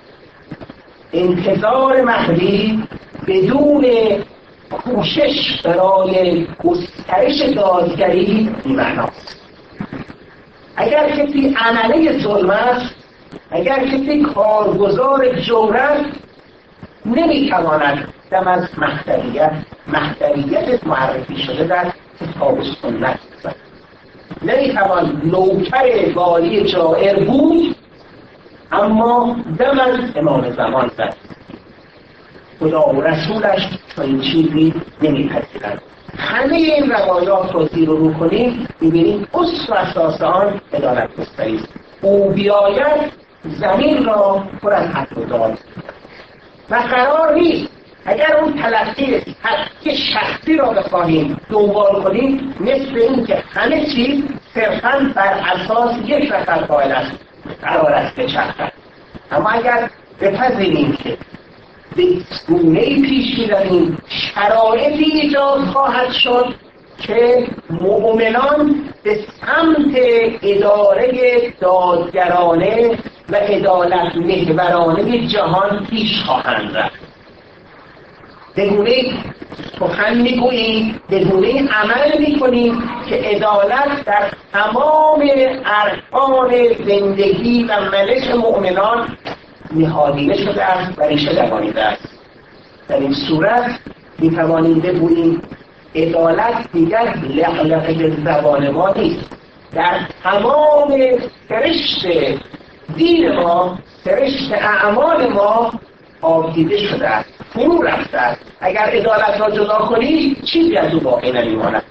انتظار مهدی بدون کوشش برای گسترش دادگری بی‌معناست. اگر کسی عمله ظلم است، اگر کسی کارگزار جور است، نمیتواند دم از مهدویت مهدویت معرفی شده در کتاب و سنت بزند. نمیتوان نوکر والی جائر بود اما دم از امام زمان زد. خدا و رسولش تا این چیزی نمیپذیرند. همه این روایات رو زیر و رو کنیم می‌بینیم اصل و اساس آن عدالت گستری است. او بیاید زمین را پر از عدل و داد و قرار نیست اگر اون تلقی حق شخصی را بخواهیم دنبال کنیم مثل این که همه چیز صرفاً بر اساس یک نفر قائل است قرار است بچرخد. اما اگر بپذیریم که به گونه‌ای پیش می‌رویم شرایطی ایجاد خواهد شد که مؤمنان به سمت اداره دادگرانه و عدالت محورانه جهان پیش خواهند رفت. به گونه‌ای سخن می‌گوییم، به گونه‌ای عمل می‌کنیم که عدالت در تمام ارکان زندگی و منش مؤمنان نهادینه شده است و ریشه دوانیده است. در این صورت می‌توانیم بگوییم عدالت دیگر لغلقه زبان ما نیست. در تمام سرشت دین ما، سرشت اعمال ما آب دیده شده است، فرو رفته است. اگر عدالت را جدا کنی چیزی از او باقی نمیماند.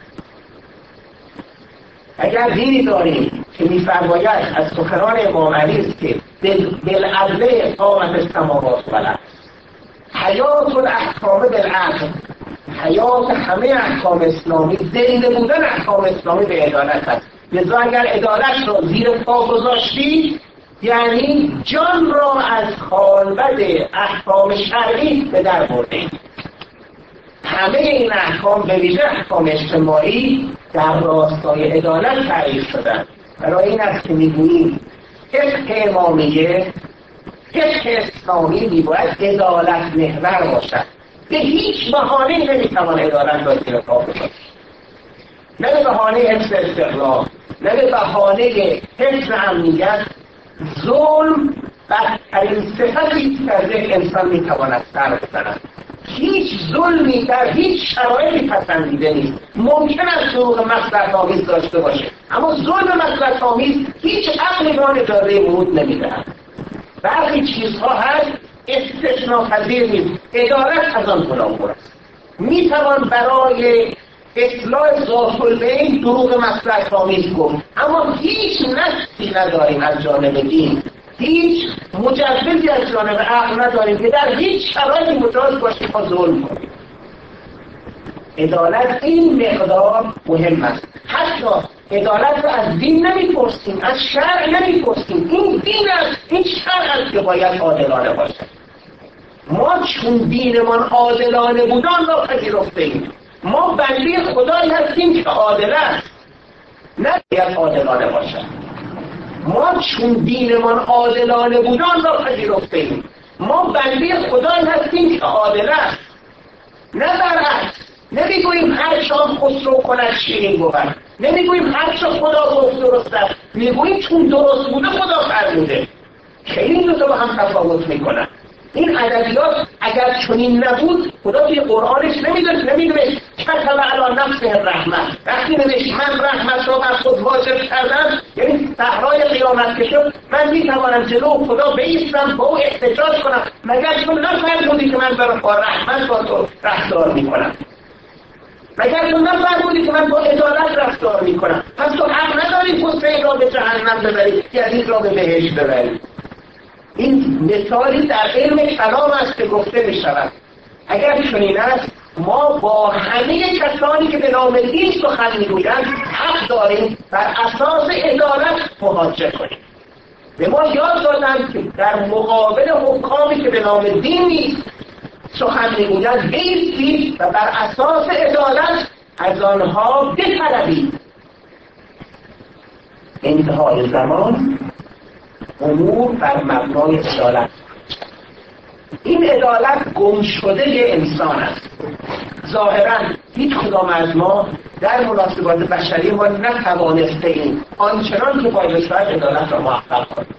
اگر دینی داریم که می‌فرماید از سخنان امام علی است که بالعدل قامت السماوات والارض، حیات الاحکام بالعدل، حیات همه احکام اسلامی، زنده بودن احکام اسلامی به عدالت است. لذا اگر عدالت را زیر پا گذاشتی یعنی جان را از خالبد احکام شرعی به در بردی. همه این احکام به ویژه احکام اجتماعی در راستای عدالت تعریف شدند. برای این است که میگوییم فقه امامیه، فقه اسلامی میباید عدالت محور باشد. به هیچ بهانه‌ای نمیتوان عدالت را زیر پا گذاشت. نه به بهانه حفظ استقلال، نه به بهانه حفظ امنیت. ظلم بدترین صفتی که از یک انسان میتواند سر بزند. هیچ ظلمی در هیچ شرایطی پسندیده نیست. ممکن است دروغ مصلحت‌آمیز داشته باشه، اما ظلم مصلحت‌آمیز هیچ عقلی به آن اجازه ورود نمیدهد. برخی چیزها هست استثناء‌پذیر نیست. عدالت از آن گناهکار است. میتوان برای اصلاح ذات البین دروغ مصلحت‌آمیز گفت، اما هیچ نصی نداریم از جانب دین، هیچ مجوزی از جانب عقل نداریم که در هیچ شرایطی مجاز باشیم ما ظلم کنیم. عدالت این مقدار مهم است. حتی عدالت رو از دین نمیپرسیم، از شرع نمیپرسیم. این دین است، این شرع است که باید عادلانه باشد. ما چون دینمان عادلانه بودن را پذیرفته ایم. ما بنده خدایی هستیم که عادل است، نباید عادلانه باشد. ما چون دینمان عادلانه بودن را پذیرفته ایم. ما بنده خدایی هستیم که عادل است، نه برعکس. نمیگوییم هر شام خسرو کند شیرین بود، نمیگوییم هر چه خدا گفت درست است، میگوییم چون درست بوده خدا فرموده. خیلی دو تا با هم تفاوت میکنن. این ادبیات اگر چنین نبود خدا توی قرآنش نمیدونست نمیدونست کتب علی نفسه الرحمه. وقتی نوشت من رحمت را بر خود واجب کردم، یعنی صحرای قیامت که شد من میتوانم جلو خدا بایستم با او احتجاج کنم، مگر تو نفرمودی که من برای رحمت با تو رفتار میکنم؟ مگر تو نفرمودی که من با عدالت رفتار میکنم؟ پس تو حق نداری حسین را به جهنم ببری، یزید را به بهشت ببری. این مثالی در علم کلام است که گفته می شود. اگر چنین است ما با همه کسانی که به نام دین سخن میگویند حق داریم بر اساس عدالت محاجه کنیم. به ما یاد دادند که در مقابل حکامی که به نام دین نیست سخن میگویند بایستید و بر اساس عدالت از آنها بطلبید. انتهای زمان امور بر مبنای عدالت. این عدالت گم شده انسان است. ظاهراً هیچ کدام از ما در مناسبات بشری ما نتوانسته ایم آنچنان که باید شاید عدالت را محقق کنیم.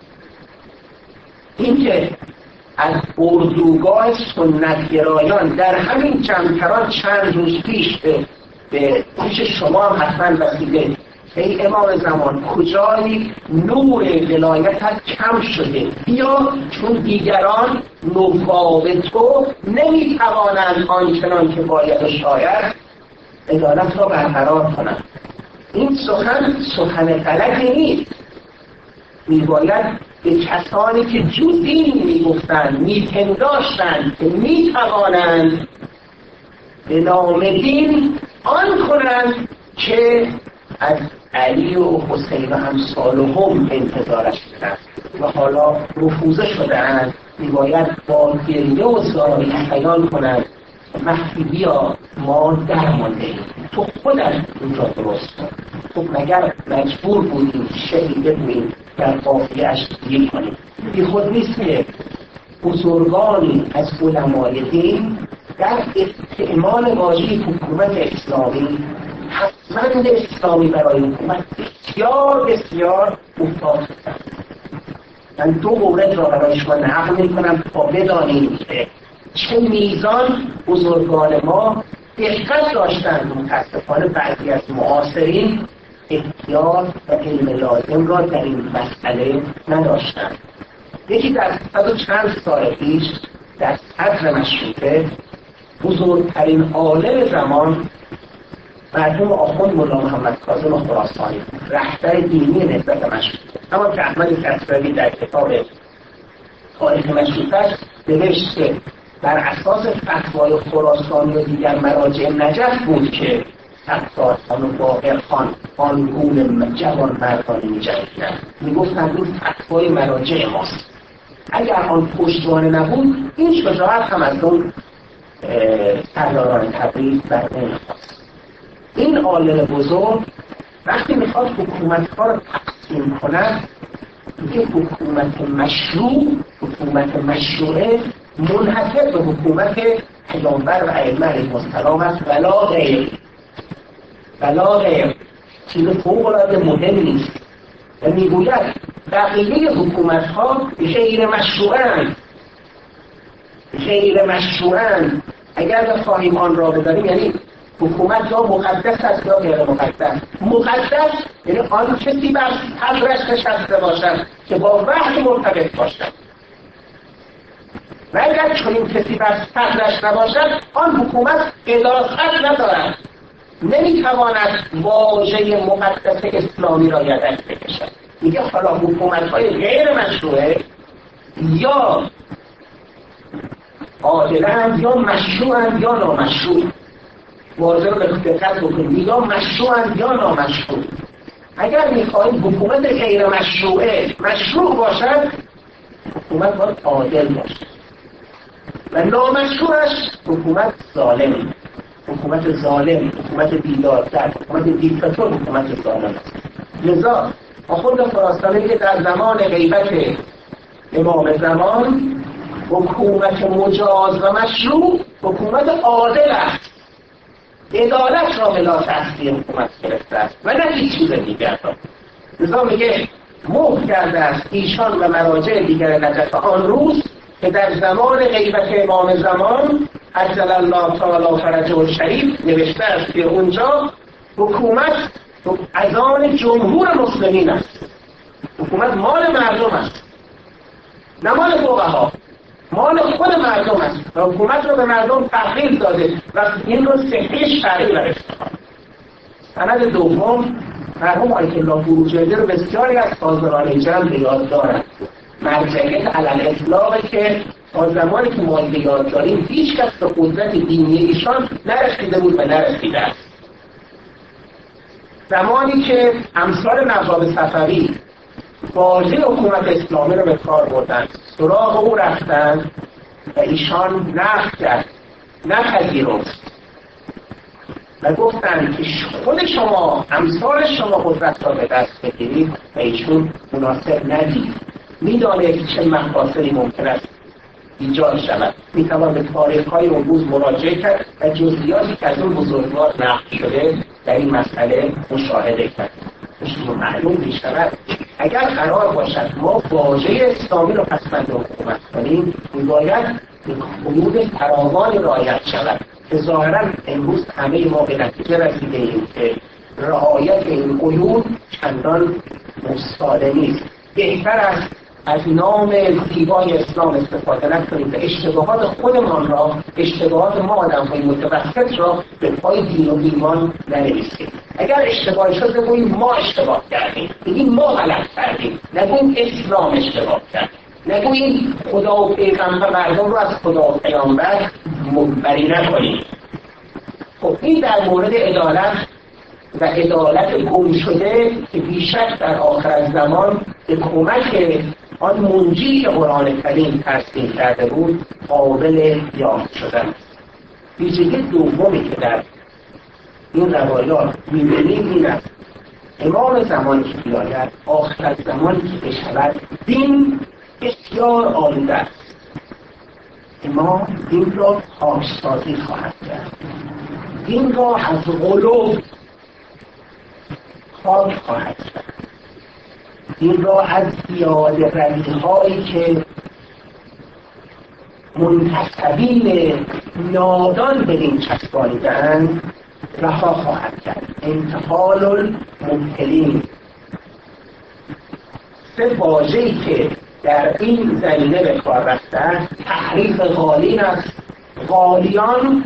این که از اردوگاه سنتگرایان در همین جمتران چند روز پیش به پیش شما هم حتما رسیده، ای امام زمان کجایی نور ولایتت کم شده، بیا چون دیگران نواب تو نمیتوانند آنچنان که باید و شاید عدالت را برقرار کنند. این سخن سخن غلطی نیست. میباید به کسانی که جو دین میگفتند میپنداشتند که میتوانند به نام دین آن کنند که از علی و حسین و همسالهم انتظارش بودند و حالا رفوزه شده‌اند. میباید با گریه و زاری بیان کنند مهدی بیا ما درمانده، تو خودت اونجا درست کن. تو مگر مجبور بودیم شهیده بودیم در قافیه‌اش گیر کنیم؟ بی خود نیست که بزرگانی از علمای دین در استعمال واژه حکومت اسلامی، حسمند اسلامی برای حکومت بسیار بسیار محتاط هستند. من دو مورد را برای شما نقل می‌کنم تا بدانید که چه میزان بزرگان ما دقت داشتند. متاسفانه بعضی از معاصرین احتیاط و علم لازم را در این مسئله نداشتند. یکی در صد و چند سال پیش در صدر مشروطه بزرگترین عالم زمان مرحوم آخوند ملا محمد کاظم خراسانی، رهبر دینی نهضت مشروطه. اما که احمد کسروی در کتاب تاریخ مشروطه‌اش نوشت که بر اساس فتوای خراسانی و دیگر مراجع نجف بود که ستار خان و باقر خان آنگونه جوان مردانی می جنگیدند. می گفتند این فتوای مراجع ماست. اگر آن پشتوانه نبود این شجاعت هم از اون سرداران تبریز بر نمیخواست. این عالم بزرگ وقتی میخواد حکومت‌ها رو تقسیم کند میگه حکومت مشروع، حکومت مشروعه منحصر به حکومت پیامبر و ائمه علیهم السلام است ولا غیر. ولا غیر چیز فوق‌العاده مهم نیست و میگوید بقیه حکومت‌ها غیر مشروعند. غیر مشروعند. اگر بخواهیم آن را بداریم یعنی حکومت یا مقدس است یا غیر مقدس. مقدس یعنی آن کسی بر صدرش نشسته باشد که با وحی مرتبط باشد و اگر چنین کسی بر صدرش نباشد آن حکومت قداست ندارد، نمیتواند واژه مقدس اسلامی را یدک بکشد. میگه حالا حکومت‌های غیر مشروعه یا عادلند یا مشروعند یا نامشروع. واضح رو به دقت بکنید، یا مشروعند یا نامشروع. اگر میخواهید حکومت غیر مشروعه مشروع باشد حکومت باید عادل باشد و نامشروعش حکومت ظالم، حکومت ظالم، حکومت بیدارتر، حکومت دیکتاتور، حکومت ظالم است. لذا آخوند خراسانی میگه در زمان غیبت امام زمان حکومت مجاز و مشروع حکومت عادل است، عدالت را بلا تأثیر حکومت گرفته است و نه هیچ چیز دیگر را. لذا میگه مهر کرده است ایشان و مراجع دیگر نجف آن روز که در زمان غیبت امام زمان عجل الله تعالی فرجه الشریف نوشته است که اونجا حکومت از آن جمهور مسلمین است، حکومت مال مردم است نه مال فقها، مال خود مردم است و حکومت رو به مردم تحویل داده و این رو صحیح شرعی و افتخار. سند دوم مرحوم آیت الله فروجردی رو بسیاری از حاضران جمع به یاد دارند. مرجعیت علل اطلاقه که تا زمانی که ما به یاد داریم هیچ کس به قدرت دینی ایشان نرسیده بود و نرسیده است. زمانی که امثال نواب صفوی واژه حکومت اسلامی رو به کار بردن، سراغ او رفتن و ایشان نقد کرد، نپذیرفت و گفتند که خود شما امثال شما قدرت را به دست بگیرید و ایشون مناسب ندید. میدانید چه مفاسدی ممکن است ایجاد شود. میتوان به تاریخ‌های اون روز مراجعه کرد و جزئیاتی که از اون بزرگوار نقل شده در این مسئله مشاهده کرد. شما معلوم می‌شود اگر قرار باشد ما واژه اسلامی رو پس بند حکومت کنیم می‌باید حدود فراوانی رعایت شود که ظاهراً امروز همه ما به نتیجه رسیده‌ایم که رعایت این قیود چندان مستعد نیست. بهتر است از نام زیبای اسلام استفاده نکنیم و اشتباهات خودمان را، اشتباهات ما آدم‌های متوسط را به پای دین و ایمان ننویسیم. اگر اشتباه شد بگوییم ما اشتباه کردیم، بگیم ما غلط کردیم، نگوییم اسلام اشتباه کرد، نگوییم خدا و پیغمبر مردم رو از خدا و پیامبر منبری نکنیم. خب این در مورد عدالت و عدالت گم شده که بیشک در آخر زمان به کمک آن منجی که قرآن کریم ترسیم کرده بود قابل یافت شدن. ویژگی دومی که در این روایات می‌بینیم این است: امام زمانی که بیاید، آخر زمانی که بشود، دین بسیار آلوده است. امام دین را پاکسازی خواهد کرد، دین را از غلو پاک خواهد کرد، این را از زیاده روی‌هایی که منتسبین نادان به دین چسبانیده‌اند رها خواهد کرد. انتقال المبتلین، سه واژه‌ای که در این زمینه به کار رفتن تحریف غالین است. غالیان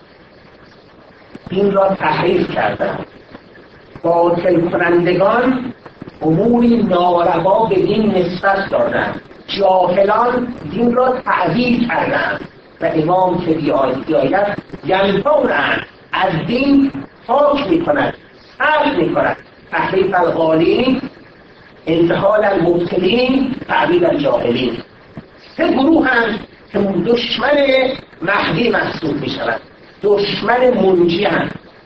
دین را تحریف کردند، باطل کنندگان اموری ناروا به دین نسبت دادند، جاهلان دین را تعدیل کردند و امام که بیاید ینفونند، از دین پاک میکند، صرف میکند. تحریف الغالین، انتحال المبتلین، تعدیل الجاهلین. سه گروه هم که دشمن مهدی محسوب میشوند، دشمن منجی هم: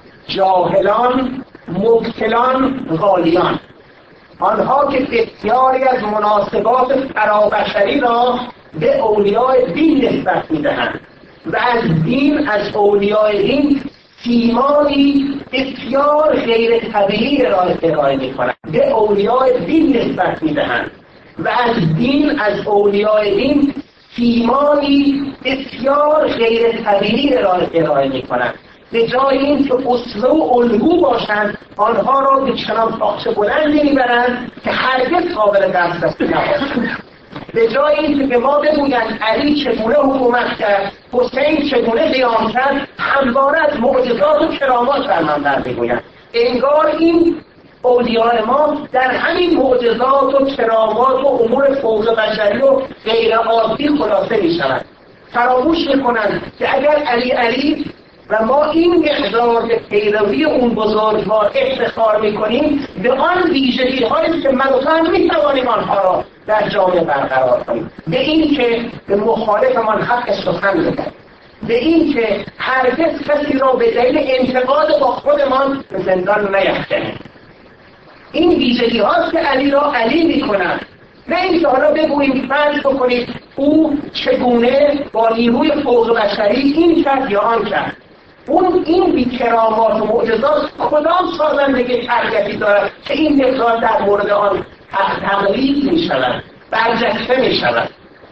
جاهلان، مبتلان، غالیان. آنها که بسیاری از مناسبات فرابشری را به اولیاء دین نسبت میدهند و از دین، از اولیاء دین سیمایی بسیار غیر طبیعی را ارائه میکنند، به اولیاء دین نسبت میدهند و از دین، از اولیاء دین سیمایی بسیار غیر طبیعی را ارائه میکنند. به جای این که اسوه و الگو باشند، آنها را به چنان تاخچه بلندی میبرند که هرگز قابل دسترسی نباشند. به جای این که به ما بگویند علی چگونه حکومت کرد، حسین چگونه قیام کرد، همواره از معجزات و کرامات بر من بر میگویند. انگار این اولیاء ما در همین معجزات و کرامات و امور فوق بشری و غیر عادی خلاصه میشوند. فراموش میکنند که اگر علی علی و ما این مقدار به پیروی اون بزرگوار افتخار میکنیم، به آن ویژگی هایی که من و تو هم میتوانیم آنها را در جامعه برقرار کنیم، به این که به مخالفمان حق سخن بدهیم، به این که هرگز کسی را به دلیل انتقاد با خودمان به زندان نیفکنیم. این ویژگی هاست که علی را علی میکنند. نه اینکه حالا بگوییم فرض بکنید او چگونه با نیروی فوق بشری این کرد یا آن کرد. اون این بی کرامات و معجزات کدام سازندگی تربیتی دارد که این مقدار در مورد آن تقلید می شود، برجسته می شود.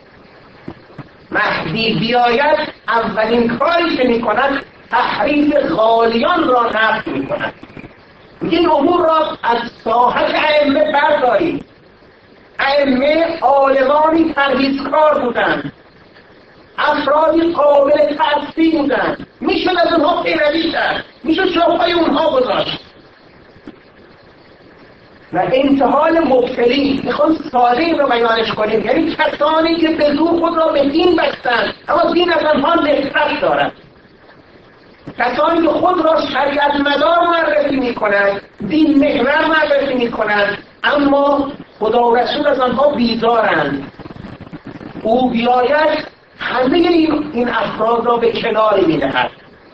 مهدی بیاید اولین کاری که می کند تحریف غالیان را نفی می کند. این امور را از ساحت ائمه بردارید. ائمه عالمانی پرهیزکار بودند، افرادی قابل تأثیر بودند، میشد از اونها پیروی کرد، میشد جاهای اونها گذاشت. و انتحال مبتلین، میخوام ساده این رو بیانش کنیم، یعنی کسانی که به زور خود را به دین بستند اما دین از آنها نفرت دارد، کسانی که خود را شریعت مدار معرفی میکنند، دین محور معرفی میکنند، اما خدا و رسول از آنها بیزارند. او بیاید همه این افراد را به کناری می‌دهد.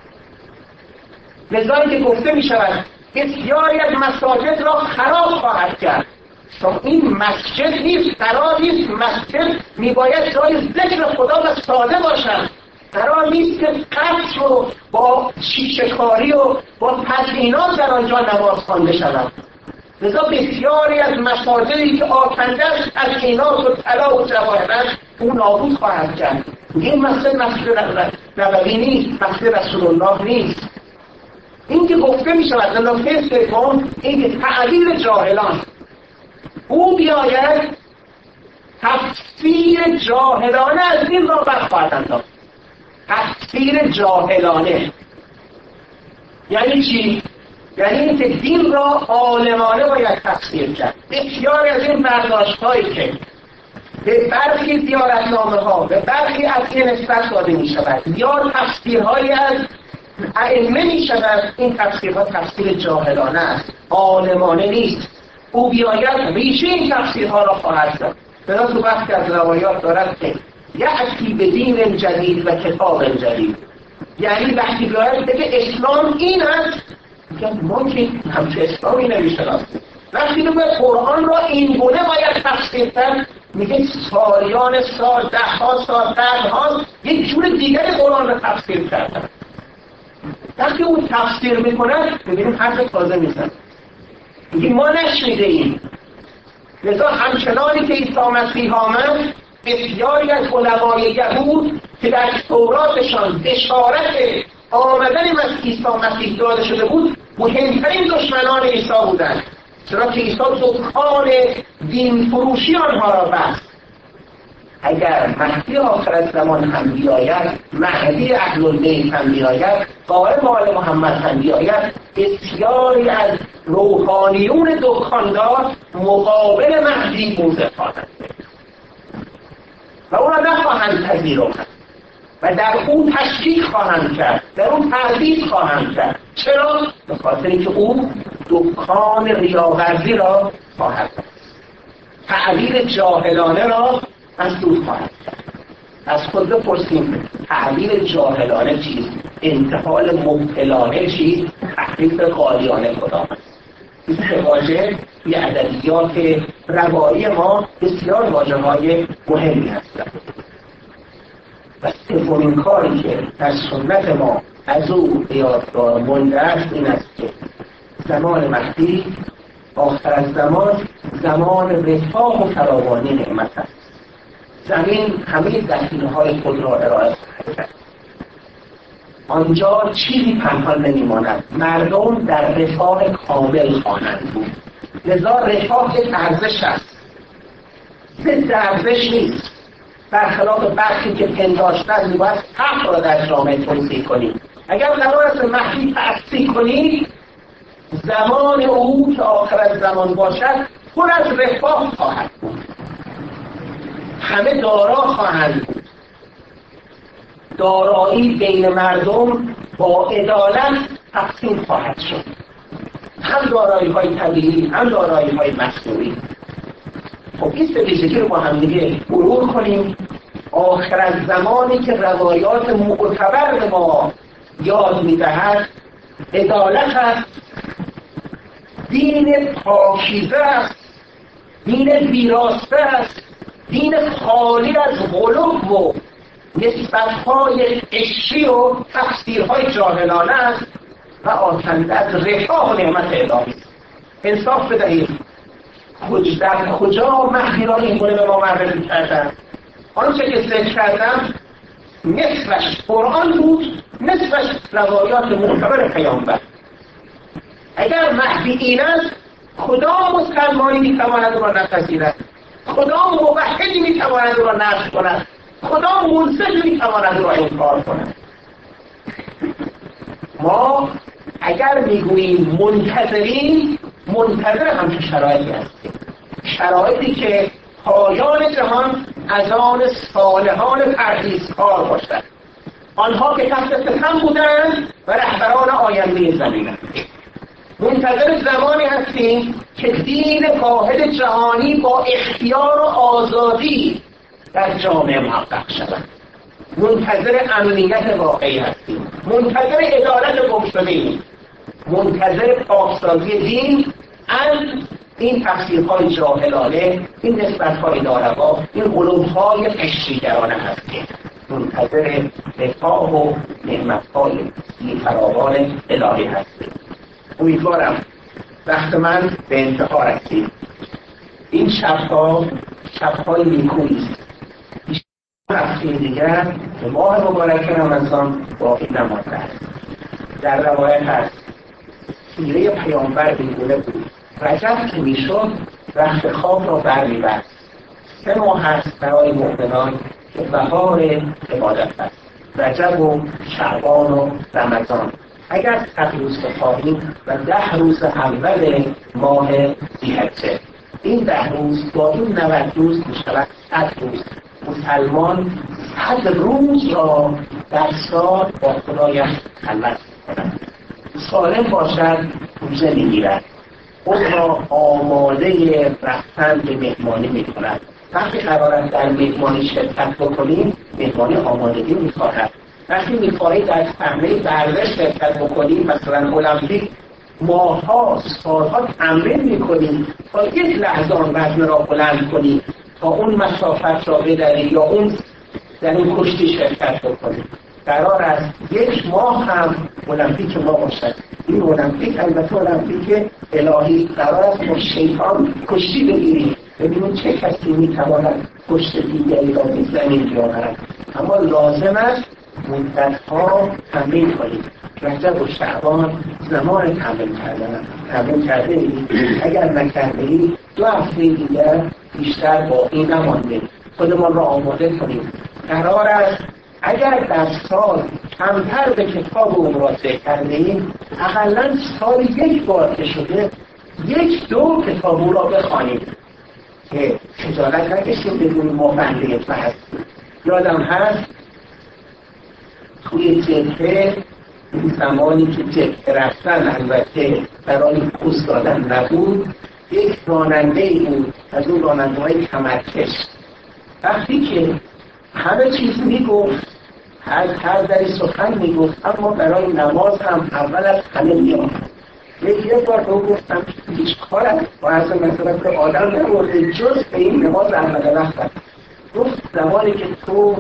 لذایی که گفته می‌شود بسیاری از مساجد را خراب خواهد کرد. چون این مسجد نیست، قرار نیست مسجد میباید جای ذکر خدا و ساده باشد. قرار نیست که قصر و با شیشه‌کاری و با تزیینات در آنجا نماز خوانده شود. لذا بسیاری از مساجدی که آکنده‌اش تزیینات و طلا و جواهر است، او نابود خواهد کرد. این مسجد مسجد نبوی نیست، مسجد رسول الله نیست. این که گفته می شود در نکته سوم، این تعبیر جاهلان. او بیاید تفسیر جاهلانه از دین را برخواهد انداخت. تفسیر جاهلانه یعنی چی؟ یعنی اینکه دین را عالمانه باید تفسیر کرد. بسیاری از این برداشت‌هایی که به برخی زیارتنامه‌ها به برخی از این نسبت داده می شود یا تفسیرهایی از ائمه می شود، این تفسیرها تفسیر جاهلانه است، عالمانه نیست. او بیاید ریشه این تفسیرها را خواهد داد. بنا تو وقتی از روایات دارد که یأتی به دین جدید و کتاب جدید، یعنی وقتی بیاید بگه اسلام این است، ما که همچه اسلامی نمی‌شناسیم. وقتی بگه قرآن را این گونه باید تفسیر کرد، میگه سالیان سال، ده ها سال، بعدها یک جور دیگری قرآن را تفسیر کردن. وقتی اون تفسیر میکنن ببینیم حرف تازه میزن، میگه ما نشنیده ایم. لذا همچنانی که عیسی مسیح آمد، بسیاری از علمای یهود که در توراتشان بشارت آمدن عیسی مسیح داده شده بود، مهمترین دشمنان عیسی بودند، چرا که عیسی دکان دین فروشی آنها را بست. اگر مهدی آخر الزمان هم بیاید، مهدی اهل البیت هم بیاید، قائم آل محمد هم بیاید، بسیاری از روحانیون دکاندار مقابل مهدی موضع خواهند گرفت و او را نخواهند پذیرفت و در اون تشکیک خواهند کرد، در اون تردید خواهند کرد. چرا؟ به خاطر اینکه او دکان ریاورزی را خواهد کرد، تعبیر جاهلانه را از دور خواهد کرد. از خود بپرسیم تعبیر جاهلانه چیست؟ انتقال مبتلانه چیست؟ تحریف قالیانه کدام است؟ این واژه توی ادبیات روایی ما بسیار واژه‌های مهمی هستند. و سومین کاری که در سنت ما از او یادگار مانده است این است که زمان مهدی آخر از زمان زمان رفاه و فراوانی نعمت است. زمین همه دستورهای خود را ارائه خواهد. آنجا چیزی پنهان نمیماند، مردم در رفاه کامل خواهند بود. لذا رفاه یک ارزش است، ضد ارزش نیست. برخلاف برخی که پنداشتن میباید حق را در جامعه توصیح کنید. اگر قرار است مهدی تأسیس کنید، زمان او که آخر از زمان باشد پر از رفاه خواهد بود، همه دارا خواهند بود، دارایی بین مردم با عدالت تقسیم خواهد شد، هم دارایی های طبیعی هم دارایی های مصنوعی. خب این سه ویژگی رو با هم دیگه مرور کنیم. آخر از زمانی که روایات معتبر به ما یاد میدهد عدالت است، دین پاکیزه است، دین ویراسته است، دین خالی از غلو و نسبت‌های قشری و تفسیرهای جاهلانه است و آکنده از رفاه و نعمت الهی. انصاف بدهید، در کجا مهدی را این گونه به ما معرفی کردن؟ آنچه که ذکر کردم نصفش قرآن بود، نصفش روایات معتبر پیامبر. اگر مهدی این است، کدام مسلمانی میتواند او را نپذیرد؟ کدام موحدی میتواند او را نقد کند؟ کدام منصفی میتواند او را انکار کند؟ ما اگر میگوییم منتظرین، منتظر همچون شرایطی هستیم، شرایطی که پایان جهان از آن صالحان پرهیزکار باشد، آنها که تحت ستم بودند و رهبران آینده زمین هستند. منتظر زمانی هستیم که دین واحد جهانی با اختیار و آزادی در جامعه محقق شود. منتظر امنیت واقعی هستیم، منتظر عدالت گمشده‌ایم، منتظر پاکسازی دین از این تفسیرهای جاهلانه، این نسبت‌های ناروا، این قلوب‌های قشری‌گرانه هستیم. منتظر رفاه و نعمت‌های بی‌فراوان الهی هستیم. امیدوارم وقت من به انتها رسید. این شب‌ها شب‌های نیکویی است. هفته دیگر به ماه مبارک رمضان باقی نمانده است. در روایت هست سیره پیامبر این گونه بود: رجب که میشد رخت خواب را بر می‌بست. سه ماه هست برای مؤمنان که بهار عبادت است: رجب و شعبان و رمضان. اگر صد روز بخواهیم و ده روز اول ماه ذی‌حجه، این ده روز با این نود روز میشود صد روز. مسلمان صد روز را در سال با خدایش خلوت کند. سالم باشد روزه میگیرد، خود را آماده رفتن به مهمانی میکند. وقتی قرار است در مهمانی شرکت بکنیم، مهمانی آمادگی میخواهد. وقتی میخواهید در صحنه ورزش شرکت بکنیم، مثلا المپیک، ماها سالها تمرین میکنیم تا یک لحظه آن وزن را بلند کنیم، تا اون مسافت را بدریم یا اون در اون کشتی شرکت بکنیم. قرار است یک ماه هم المپیک ما باشد. این المپیک البته المپیک الهی، قرار است با شیطان کشتی بگیریم، ببینیم چه کسی میتواند پشت دیگری را به زمین بیاورد. اما لازم است مدت‌ها تمرین کنیم. رجب و شعبان زمان تمرین کردن. تمرین کرده اید؟ اگر نکرده اید دو هفته دیگر بیشتر باقی نمانده. خودمان را آماده کنیم. قرار است اگر در سال کمتر به کتاب او مراجعه کردیم، اقلا سال یک بار که شده یک دو کتاب او را بخوانیم که خجالت نکشیم بدون ما بنده فحص. یادم هست توی جبهه، زمانی که جبهه رفتن البته برای پوست دادن نبود، یک راننده ای بود از اون راننده های کمرکش. وقتی که همه چیز میگفت، هر هر دری سخن میگفت، اما برای نماز هم اول از همه میاد. یک بار رو گفتم هیچ کار است با از مثلا که آدم نمورده جز به این نماز احمد وقت. گفت زمانی که تو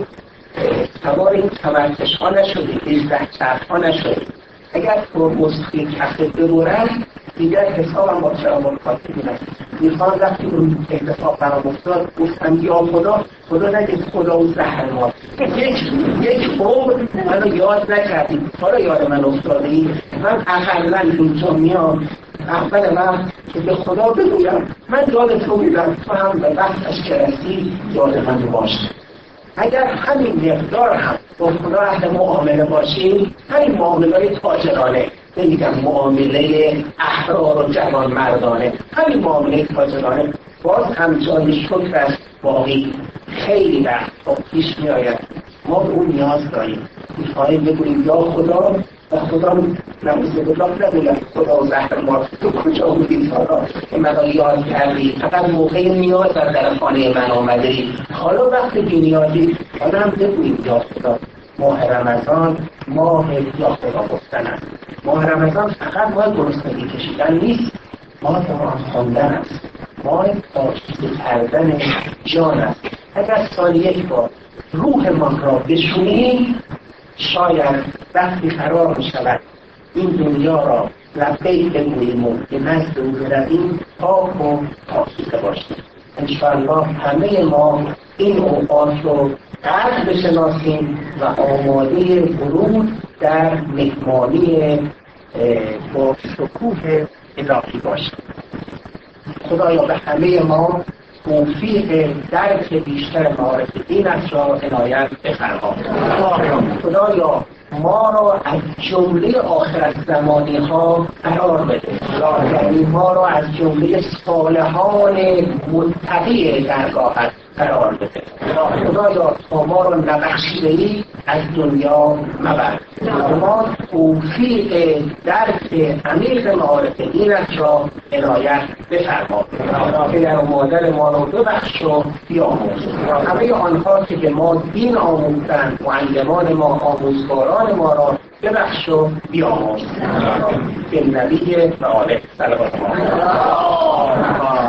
سوار این کمرکش ها نشدی، ایزده چرخ ها نشدی، اگر تو مسخی کفه ببرد دیگر حسابم با شرابان خاطر میرد. میخوان وقتی اون اتفاق برام افتاد گفتم یا خدا خدا نگید خدا و زهر ما یک یک عمر منو یاد نکردیم، حالا یاد من افتاده ای. من اقلا اینجا میام اول من که به خدا بگویم من یاد تو میدم، تو هم به وقتش که رسی یاد من باشه. اگر همین مقدار هم با خدا اهل معامله باشیم، همین معامله تاجرانه، نمیگم معامله احرار و جوان مردانه، همین معامله تاجرانه باز هم جای شکر است باقی خیلی وقت با پیش می آید. ما به اون نیاز داریم، میخواهیم بگوییم یا خدا و خدا نموزه بودم نبولم خدا و زهر ما تو کجا بودیم سالا که من یاد کردی، فقط موقع نیاز در در خانه من آمده ای، حالا وقت بی نیازی حالا هم بگوییم یا خدا. ماه رمضان ماه یا خدا گفتن است. ماه رمضان فقط ماه گرسنگی کشیدن نیست، ماه قرآن خواندن است، ماه پاکیزه کردن جان است. اگر سال یک بار روح ما را بشوییم، شاید وقتی قرار می شود این دنیا را لبیک بگوییم و به نزد او برویم پاک و پاکیزه باشیم. انشاءالله همه ما این اوقات رو قدر بشناسیم و آماده ورود در مهمانی با شکوه الهی باشیم. خدایا به همه ما توفیق درک بیشتر معارف دینت را عنایت بفرما. خدایا ما را از جمله آخرت زمانی ها قرار بده، یعنی ما را از جمله صالحان متقی درگاهت قرار بده. خدایا تا ما را نبخشیده‌ای از دنیا مبر. ما توفیق درک عمیق معارف دینت را عنایت بفرما. پدر و مادر ما را ببخش و بیاموز. همه آنها که به ما دین آموختند، معلمان ما، آموزگاران ما را ببخش و بیاموز. به نبی و آله صلوات الله.